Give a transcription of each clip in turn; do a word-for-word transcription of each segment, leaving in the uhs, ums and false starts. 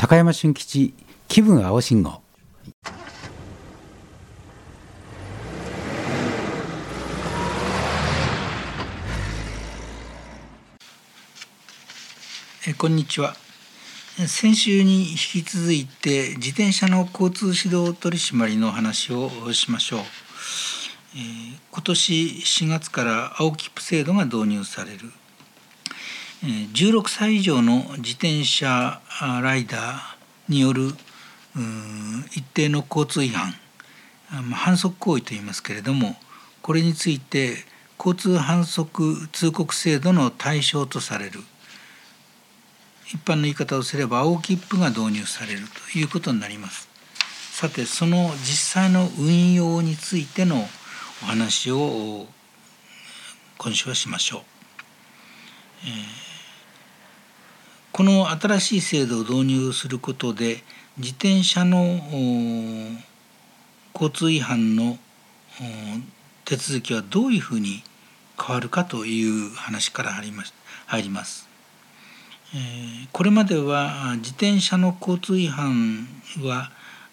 高山俊吉気分青信号。 えこんにちは。先週に引き続いて自転車の交通指導取締りの話をしましょう。えー、今年しがつから青切符制度が導入される。えー、じゅうろくさい以上の自転車ライダーによる一定の交通違反、反則行為といいますけれども、これについて交通反則通告制度の対象とされる。一般の言い方をすれば青切符が導入されるということになります。さて、その実際の運用についてのお話を今週はしましょう。えー、この新しい制度を導入することで自転車の交通違反の手続きはどういうふうに変わるかという話から入ります。入りますえー、これまでは自転車の交通違反は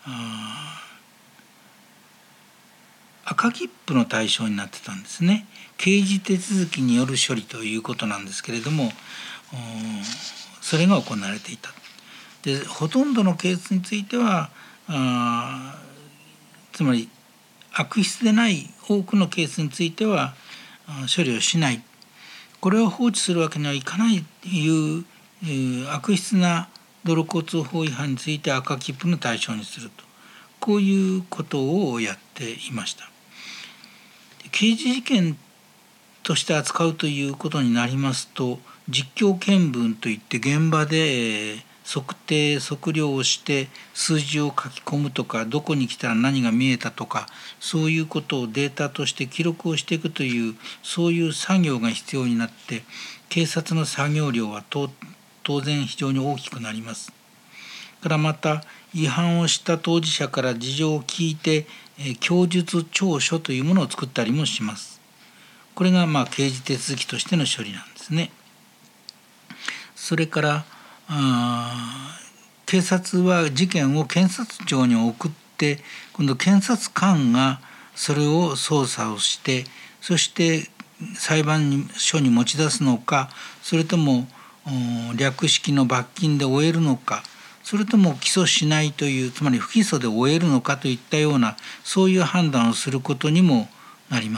赤切符の対象になってたんですね。刑事手続きによる処理ということなんですけれども、それが行われていた。で、ほとんどのケースについてはあつまり悪質でない多くのケースについては処理をしない、これを放置するわけにはいかないという悪質な道路交通法違反について赤切符の対象にすると、こういうことをやっていました。刑事事件として扱うということになりますと、実況見分といって現場で測定測量をして数字を書き込むとか、どこに来たら何が見えたとか、そういうことをデータとして記録をしていくという、そういう作業が必要になって、警察の作業量は当当然非常に大きくなります。からまた違反をした当事者から事情を聞いて供述調書というものを作ったりもします。これがまあ刑事手続きとしての処理なんですね。それからあ警察は事件を検察庁に送って、今度検察官がそれを捜査をして、そして裁判所に持ち出すのか、それとも略式の罰金で終えるのか、それとも起訴しないという、つまり不起訴で終えるのかといったような、そういう判断をすることにもなります。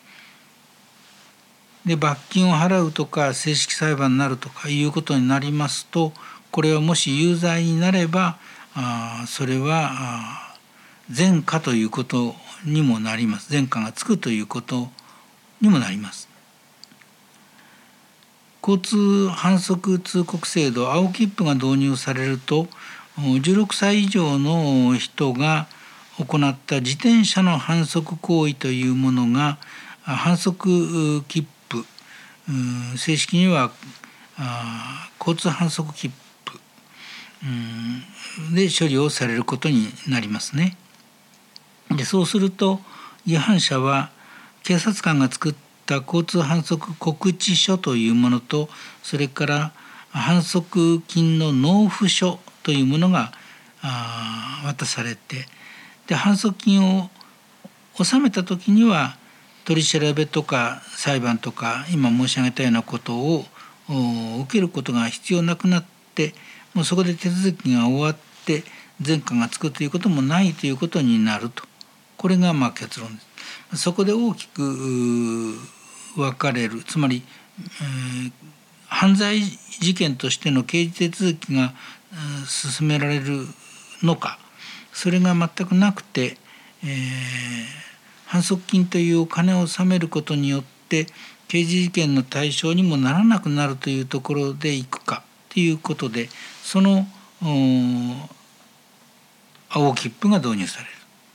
で、罰金を払うとか正式裁判になるとかいうことになりますと、これはもし有罪になればあそれは前科ということにもなります。前科がつくということにもなります。交通反則通告制度青切符が導入されると、じゅうろくさい以上の人が行った自転車の反則行為というものが反則切符、正式には交通反則切符で処理をされることになりますね。で、そうすると違反者は警察官が作った交通反則告知書というものと、それから反則金の納付書というものが渡されて、で反則金を納めた時には取り調べとか裁判とか今申し上げたようなことを受けることが必要なくなって、もうそこで手続きが終わって前科がつくということもないということになると、これがまあ結論です。そこで大きく分かれる、つまり、えー、犯罪事件としての刑事手続きが、えー、進められるのか、それが全くなくて、えー、反則金というお金を納めることによって刑事事件の対象にもならなくなるというところでいくかということで、その青切符が導入される。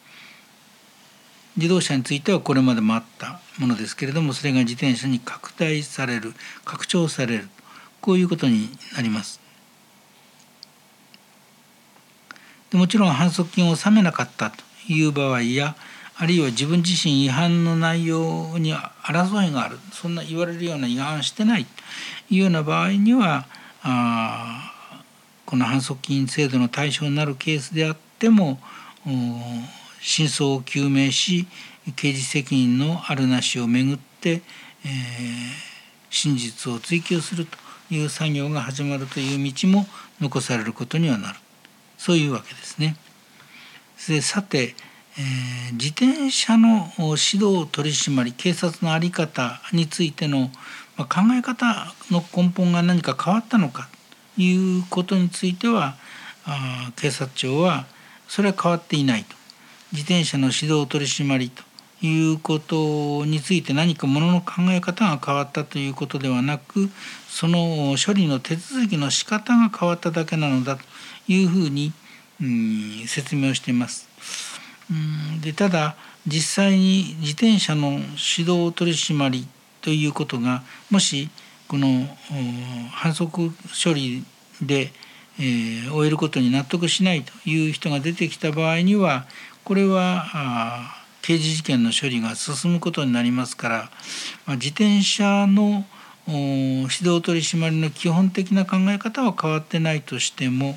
自動車についてはこれまでもあったものですけれども、それが自転車に拡大される、拡張される、こういうことになります。でもちろん反則金を納めなかったという場合や、あるいは自分自身違反の内容に争いがある、そんな言われるような違反をしてないというような場合には、あこの反則金制度の対象になるケースであっても真相を究明し刑事責任のあるなしをめぐって、えー、真実を追求するという作業が始まるという道も残されることにはなる、そういうわけですね。でさて、えー、自転車の指導取締り、警察の在り方についての、まあ、考え方の根本が何か変わったのかということについては、あ警察庁はそれは変わっていないと。自転車の指導取締りということについて何かものの考え方が変わったということではなく、その処理の手続きの仕方が変わっただけなのだというふうに、うん、説明をしています。うん、でただ実際に自転車の指導取締りということがもしこの反則処理で、えー、終えることに納得しないという人が出てきた場合には、これは刑事事件の処理が進むことになりますから、まあ、自転車の指導取締りの基本的な考え方は変わってないとしても、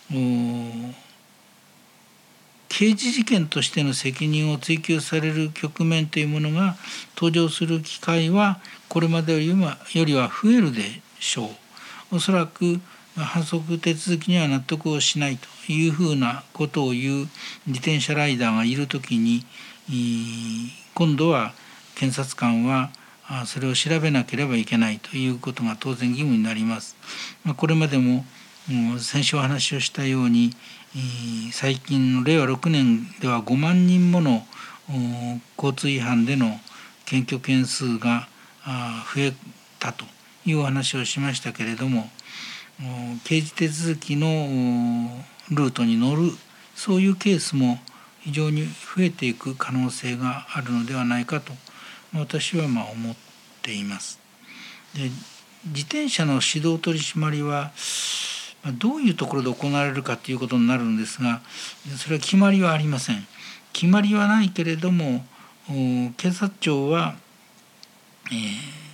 刑事事件としての責任を追及される局面というものが登場する機会はこれまでよりはよりは増えるでしょう。おそらく反則手続きには納得をしないというふうなことを言う自転車ライダーがいるときに、今度は検察官はそれを調べなければいけないということが当然義務になります。これまでも先週お話をしたように、最近のれいわろくねんではごまんにんもの交通違反での検挙件数が増えたというお話をしましたけれども、刑事手続きのルートに乗る、そういうケースも非常に増えていく可能性があるのではないかと私はまあ思っています。で自転車の指導取締りはどういうところで行われるかということになるんですが、それは決まりはありません。決まりはないけれども、警察庁は、えー、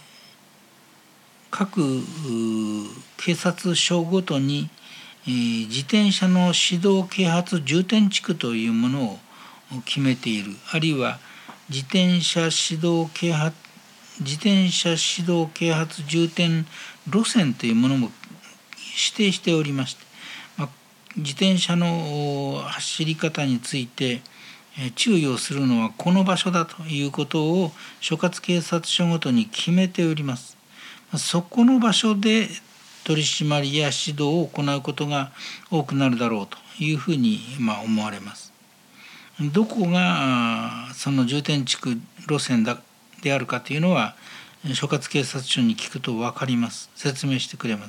各警察署ごとに、えー、自転車の指導啓発重点地区というものを決めている。あるいは自転車指導啓発自転車指導啓発重点路線というものも指定しておりまして、まあ、自転車の走り方について注意をするのはこの場所だということを所轄警察署ごとに決めております。そこの場所で取り締まりや指導を行うことが多くなるだろうというふうにまあ思われます。どこがその重点地区路線だであるかというのは所轄警察署に聞くと分かります。説明してくれます。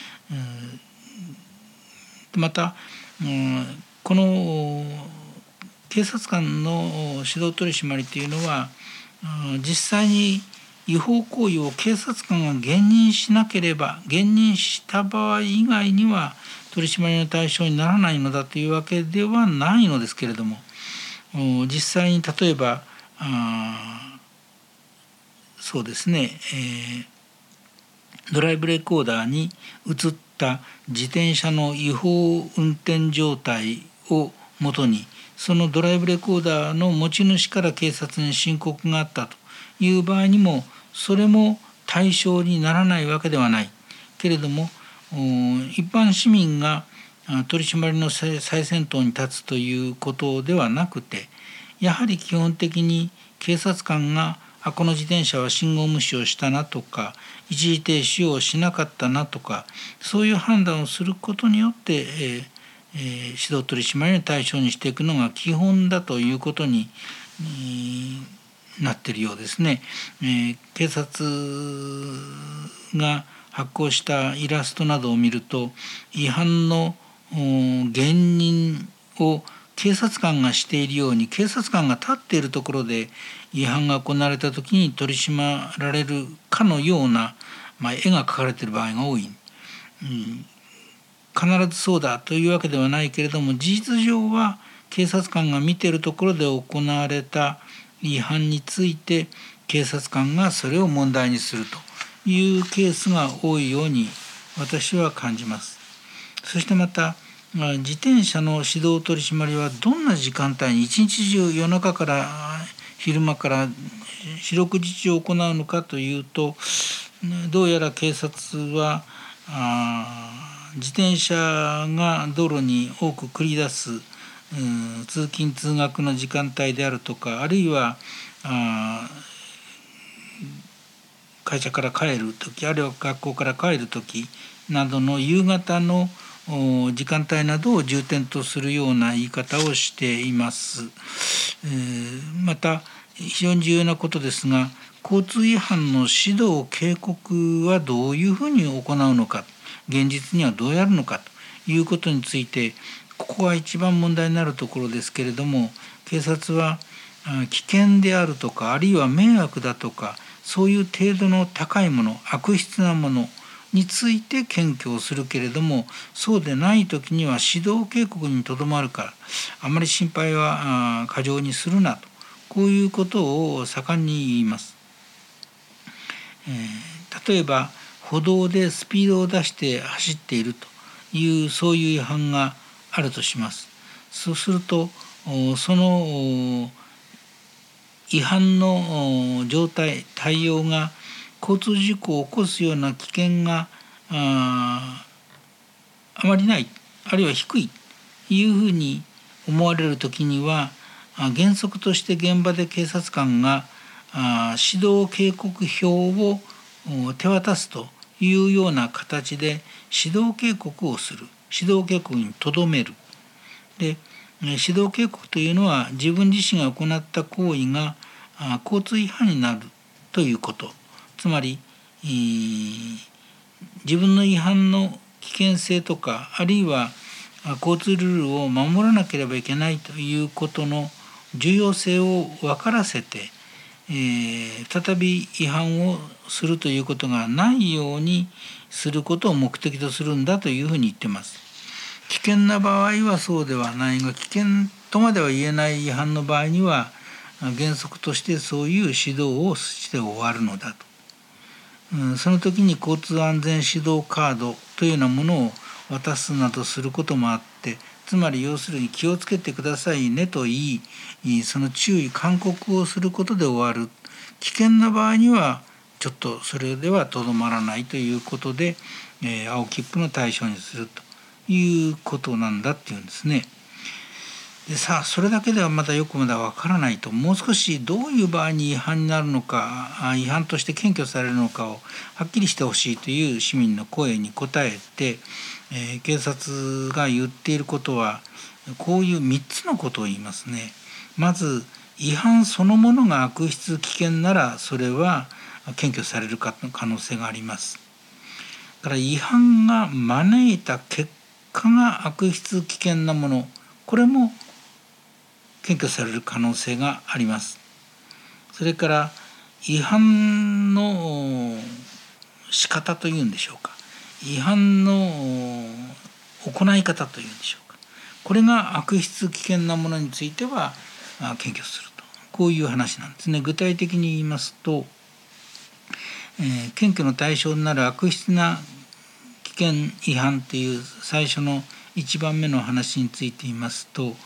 またこの警察官の指導取締りというのは実際に違法行為を警察官が減認しなければ、減認した場合以外には取り締まりの対象にならないのだというわけではないのですけれども、実際に例えばあそうですね、えードライブレコーダーに映った自転車の違法運転状態をもとに、そのドライブレコーダーの持ち主から警察に申告があったという場合にも、それも対象にならないわけではないけれども、一般市民が取り締まりの最先頭に立つということではなくて、やはり基本的に警察官があこの自転車は信号無視をしたなとか、一時停止をしなかったなとか、そういう判断をすることによって、えーえー、指導取締りの対象にしていくのが基本だということに、えー、なっているようですね。えー、警察が発行したイラストなどを見ると、違反の減認を警察官がしているように、警察官が立っているところで違反が行われた時に取り締まられるかのような、まあ、絵が描かれている場合が多い、うん、必ずそうだというわけではないけれども、事実上は警察官が見ているところで行われた違反について警察官がそれを問題にするというケースが多いように私は感じます。 そしてまた自転車の指導取締りはどんな時間帯に一日中夜中から昼間から四六時中行うのかというと、どうやら警察はあ自転車が道路に多く繰り出す、うん、通勤通学の時間帯であるとか、あるいはあ会社から帰る時、あるいは学校から帰る時などの夕方の時間帯などを重点とするような言い方をしています。えー、また非常に重要なことですが、交通違反の指導警告はどういうふうに行うのか、現実にはどうやるのかということについて、ここが一番問題になるところですけれども、警察は危険であるとか、あるいは迷惑だとか、そういう程度の高いもの、悪質なものについて検挙をするけれども、そうでない時には指導警告にとどまるから、あまり心配は過剰にするなと、こういうことを盛んに言います。えー、例えば歩道でスピードを出して走っているという、そういう違反があるとします。そうするとその違反の状態、対応が交通事故を起こすような危険が あ, あまりない、あるいは低いというふうに思われるときには、原則として現場で警察官が指導警告票を手渡すというような形で指導警告をする、指導警告にとどめる。で、指導警告というのは自分自身が行った行為が交通違反になるということ、つまり自分の違反の危険性とか、あるいは交通ルールを守らなければいけないということの重要性を分からせて、えー、再び違反をするということがないようにすることを目的とするんだというふうに言ってます。危険な場合はそうではないが、危険とまでは言えない違反の場合には原則としてそういう指導をして終わるのだと、うん、その時に交通安全指導カードというようなものを渡すなどすることもあって、つまり要するに気をつけてくださいねと言い、その注意勧告をすることで終わる。危険な場合にはちょっとそれではとどまらないということで、えー、青切符の対象にするということなんだっていうんですね。でさあ、それだけではまだよくまだわからないと、もう少しどういう場合に違反になるのか、違反として検挙されるのかをはっきりしてほしいという市民の声に応えて、えー、警察が言っていることはこういうみっつのことを言いますね。まず、違反そのものが悪質危険ならそれは検挙される可能性があります。だから違反が招いた結果が悪質危険なもの、これも検挙される可能性があります。それから違反の仕方というんでしょうか、違反の行い方というんでしょうか、これが悪質危険なものについては検挙すると、こういう話なんですね。具体的に言いますと、えー、検挙の対象になる悪質な危険違反という最初のいちばんめの話について言いますと、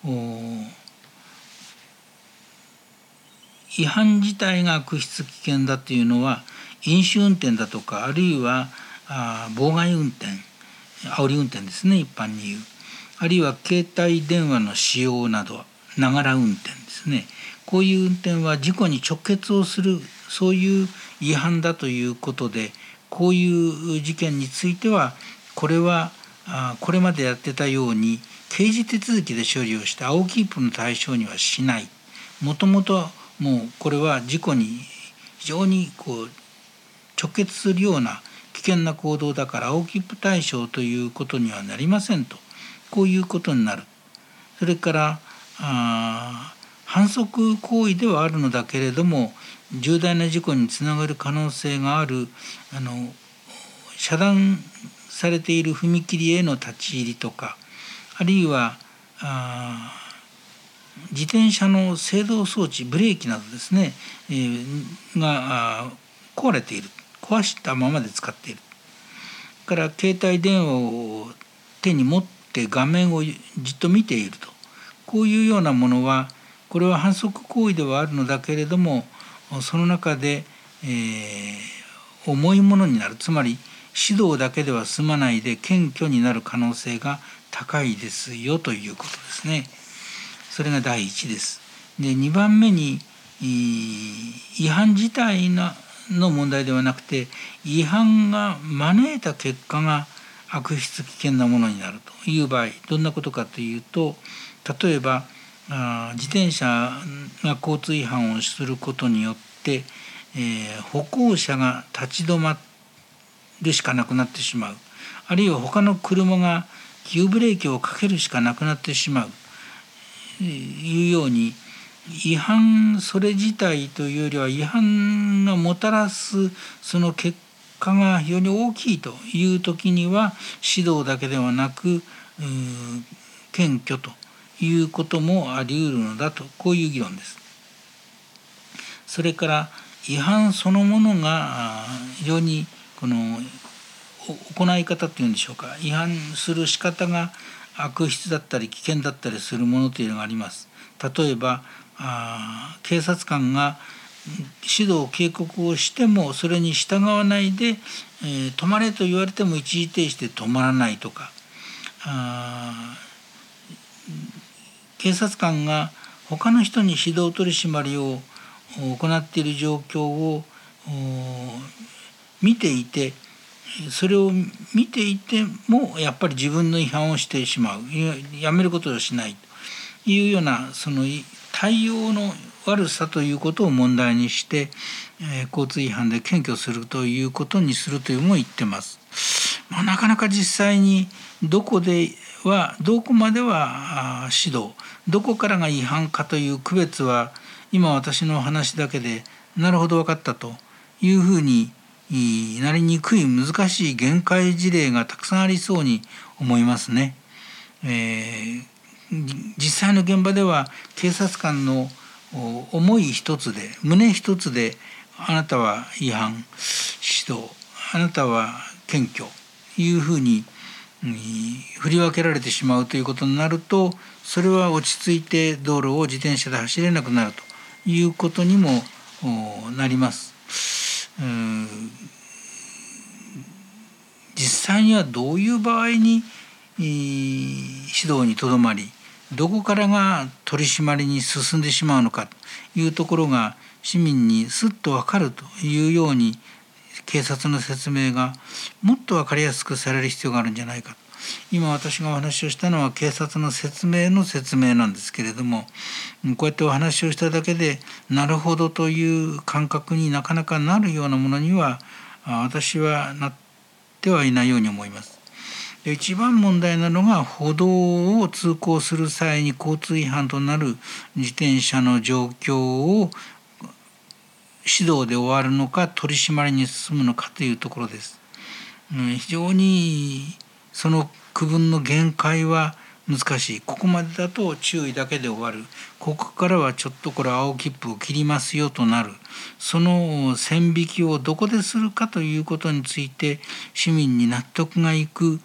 違反自体が悪質危険だというのは、飲酒運転だとか、あるいはあ妨害運転、煽り運転ですね、一般に言う、あるいは携帯電話の使用など、ながら運転ですね。こういう運転は事故に直結をする、そういう違反だということで、こういう事件については、これはあこれまでやってたように刑事手続きで処理をして青切符の対象にはしない。もともともうこれは事故に非常にこう直結するような危険な行動だから青切符対象ということにはなりませんと、こういうことになる。それからあ反則行為ではあるのだけれども、重大な事故につながる可能性がある、あの遮断されている踏切への立ち入りとか、あるいはあ自転車の制動装置、ブレーキなどですね、えー、が壊れている、壊したままで使っている。から携帯電話を手に持って画面をじっと見ていると、こういうようなものはこれは反則行為ではあるのだけれども、その中で、えー、重いものになる、つまり指導だけでは済まないで検挙になる可能性が高いですよということですね。それが第一です。でにばんめに違反自体の問題ではなくて、違反が招いた結果が悪質危険なものになるという場合、どんなことかというと、例えば自転車が交通違反をすることによって、えー、歩行者が立ち止まるしかなくなってしまう、あるいは他の車が急ブレーキをかけるしかなくなってしまうというように、違反それ自体というよりは違反がもたらすその結果が非常に大きいという時には、指導だけではなく検挙ということもあり得るのだと、こういう議論です。それから違反そのものが非常にこの行い方というんでしょうか、違反する仕方が悪質だったり危険だったりするものというのがあります。例えばあ警察官が指導警告をしてもそれに従わないで、えー、止まれと言われても一時停止で止まらないとか、あ警察官が他の人に指導取り締まりを行っている状況を見ていて、それを見ていてもやっぱり自分の違反をしてしまう、やめることをしないというような、その対応の悪さということを問題にして、えー、交通違反で検挙するということにするというのも言ってます。まあ、なかなか実際にどこではどこまでは指導、どこからが違反かという区別は今私の話だけでなるほど分かったというふうになりにくい難しい限界事例がたくさんありそうに思いますね。えー、実際の現場では警察官の思い一つで、胸一つであなたは違反、指導、あなたは検挙というふうに振り分けられてしまうということになると、それは落ち着いて道路を自転車で走れなくなるということにもなります。うーん実際にはどういう場合に指導にとどまり、どこからが取り締まりに進んでしまうのかというところが市民にすっと分かるというように、警察の説明がもっと分かりやすくされる必要があるんじゃないか。今私がお話をしたのは警察の説明の説明なんですけれども、こうやってお話をしただけでなるほどという感覚になかなかなるようなものには私はなってはいないように思います。で一番問題なのが、歩道を通行する際に交通違反となる自転車の状況を指導で終わるのか取り締まりに進むのかというところです。うん、非常にその区分の限界は難しい。ここまでだと注意だけで終わる、ここからはちょっとこれ青切符を切りますよとなる、その線引きをどこでするかということについて市民に納得がいく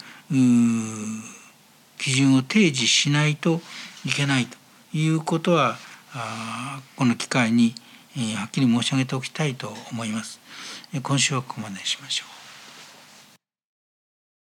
基準を提示しないといけないということは、この機会にはっきり申し上げておきたいと思います。今週はここまでにしましょう。